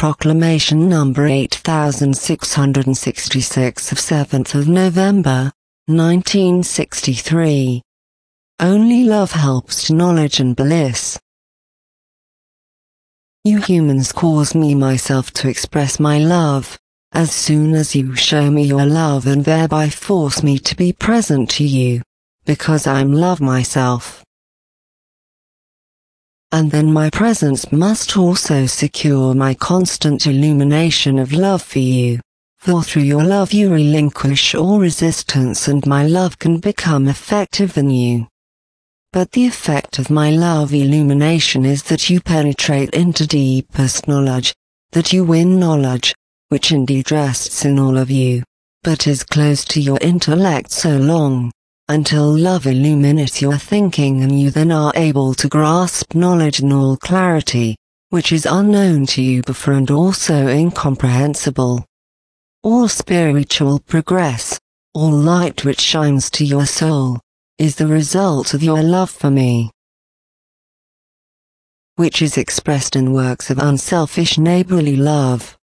Proclamation number 8666 of 7th of November, 1963. Only love helps to knowledge and bliss. You humans cause me myself to express my love, as soon as you show me your love and thereby force me to be present to you, because I'm love myself. And then my presence must also secure my constant illumination of love for you, for through your love you relinquish all resistance and my love can become effective in you. But the effect of my love illumination is that you penetrate into deepest knowledge, that you win knowledge, which indeed rests in all of you, but is close to your intellect so long, until love illuminates your thinking and you then are able to grasp knowledge in all clarity, which is unknown to you before and also incomprehensible. All spiritual progress, all light which shines to your soul, is the result of your love for me, which is expressed in works of unselfish neighborly love.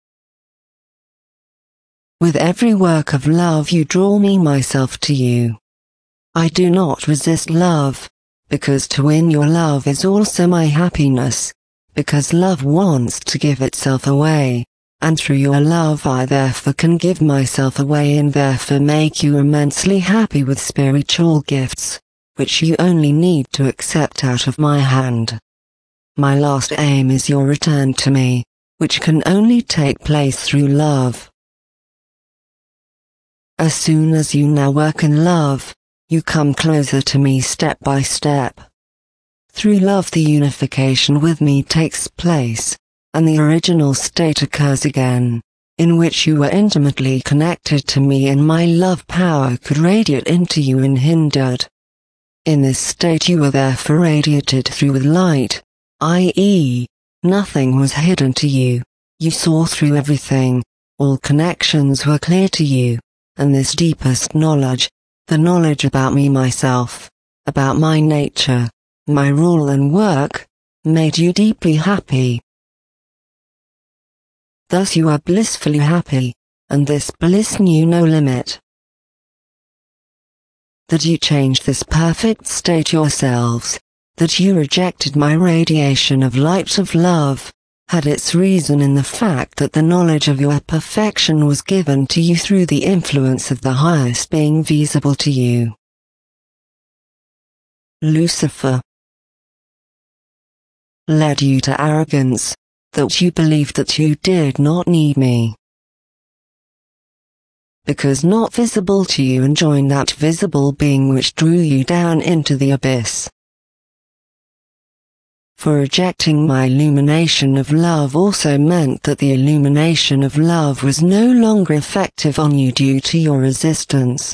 With every work of love you draw me myself to you. I do not resist love, because to win your love is also my happiness, because love wants to give itself away, and through your love I therefore can give myself away and therefore make you immensely happy with spiritual gifts, which you only need to accept out of my hand. My last aim is your return to me, which can only take place through love. As soon as you now work in love, you come closer to me step by step. Through love the unification with me takes place, and the original state occurs again, in which you were intimately connected to me and my love power could radiate into you unhindered. In this state you were therefore radiated through with light, i.e., nothing was hidden to you, you saw through everything, all connections were clear to you, and this deepest knowledge, the knowledge about me myself, about my nature, my rule and work, made you deeply happy. Thus you are blissfully happy, and this bliss knew no limit. That you changed this perfect state yourselves, that you rejected my radiation of light of love, had its reason in the fact that the knowledge of your perfection was given to you through the influence of the highest being visible to you. Lucifer led you to arrogance, that you believed that you did not need me, because not visible to you and joined that visible being which drew you down into the abyss. For rejecting my illumination of love also meant that the illumination of love was no longer effective on you due to your resistance.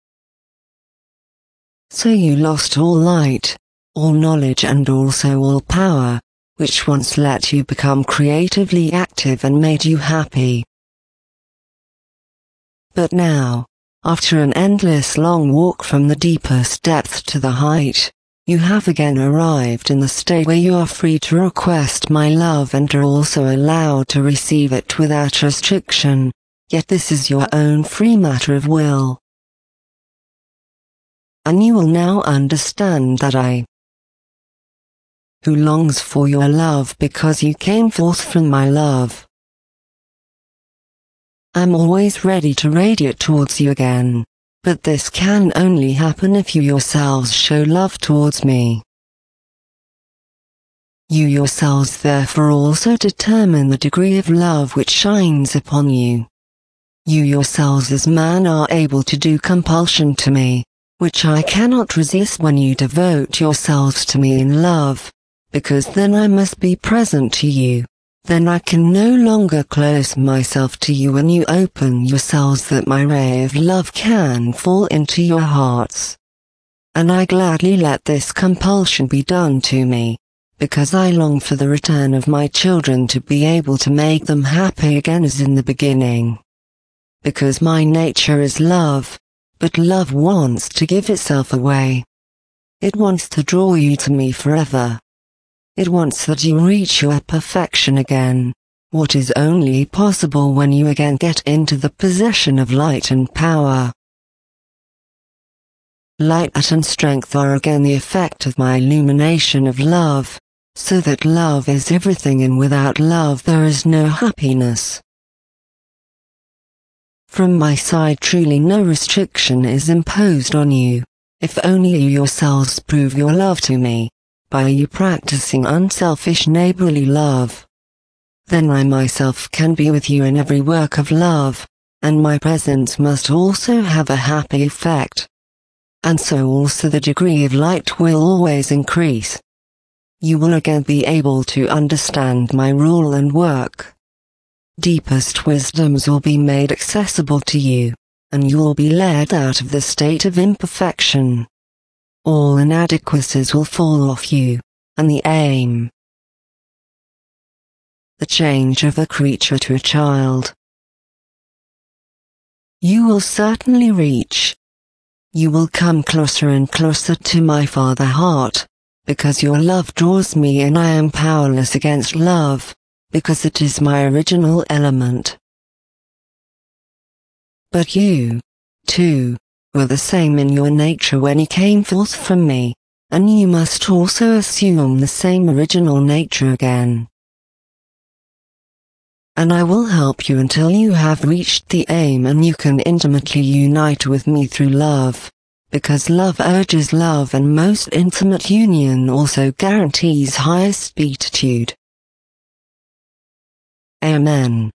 So you lost all light, all knowledge and also all power, which once let you become creatively active and made you happy. But now, after an endless long walk from the deepest depth to the height, you have again arrived in the state where you are free to request my love and are also allowed to receive it without restriction, yet this is your own free matter of will. And you will now understand that I, who longs for your love because you came forth from my love, am always ready to radiate towards you again. But this can only happen if you yourselves show love towards me. You yourselves therefore also determine the degree of love which shines upon you. You yourselves as man are able to do compulsion to me, which I cannot resist when you devote yourselves to me in love, because then I must be present to you. Then I can no longer close myself to you when you open yourselves that my ray of love can fall into your hearts. And I gladly let this compulsion be done to me, because I long for the return of my children to be able to make them happy again as in the beginning. Because my nature is love, but love wants to give itself away. It wants to draw you to me forever. It wants that you reach your perfection again, what is only possible when you again get into the position of light and power. Light and strength are again the effect of my illumination of love, so that love is everything and without love there is no happiness. From my side truly no restriction is imposed on you, if only you yourselves prove your love to me, by you practicing unselfish neighborly love. Then I myself can be with you in every work of love, and my presence must also have a happy effect. And so also the degree of light will always increase. You will again be able to understand my rule and work. Deepest wisdoms will be made accessible to you, and you will be led out of the state of imperfection. All inadequacies will fall off you, and the aim. The change of a creature to a child. You will certainly reach. You will come closer and closer to my Father heart, because your love draws me and I am powerless against love, because it is my original element. But you, too, were the same in your nature when you came forth from me, and you must also assume the same original nature again. And I will help you until you have reached the aim and you can intimately unite with me through love, because love urges love and most intimate union also guarantees highest beatitude. Amen.